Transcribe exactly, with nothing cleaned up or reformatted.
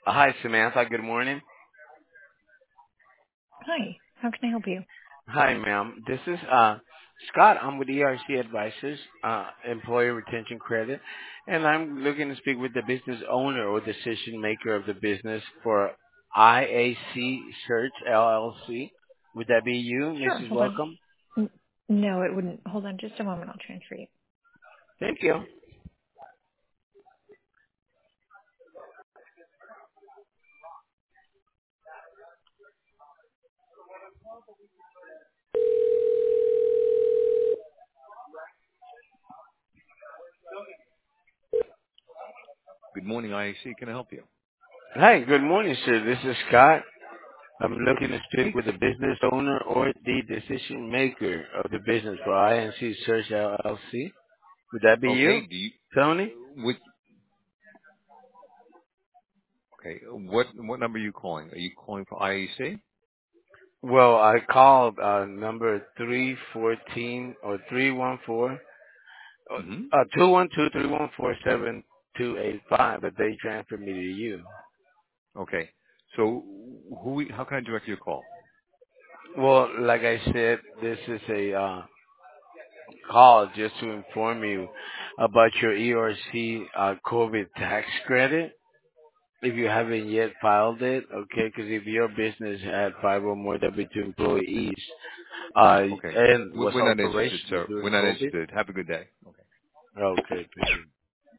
Hi, Samantha. Good morning. Hi, how can I help you? Hi, ma'am. This is uh, Scott. I'm with E R C Advisors, uh, Employee Retention Credit, and I'm looking to speak with the business owner or decision maker of the business for I A C Search L L C. Would that be you, Sure, Missus hold on. Welcome? N- No, it wouldn't. Hold on just a moment. I'll transfer you. Thank you. Good morning, I A C. Can I help you? Hi, good morning, sir. This is Scott. I'm looking to speak Hey. with the business owner or the decision maker of the business for I N C Search L L C. Would that be you, Okay. Do you? Tony? What? Okay. What? What number are you calling? Are you calling for I A C? Well, I called uh, number three fourteen or three one four, Mm-hmm. uh, two one two three one four seven two eight five, but they transferred me to you. Okay. So, who? How can I direct your call? Well, like I said, this is a uh, call just to inform you about your E R C uh, COVID tax credit. If you haven't yet filed it, okay, because if your business had five or more W two employees uh, Okay. and We- was We're not interested, operational sir. We're during not COVID, interested. Have a good day. Okay. okay, thank you.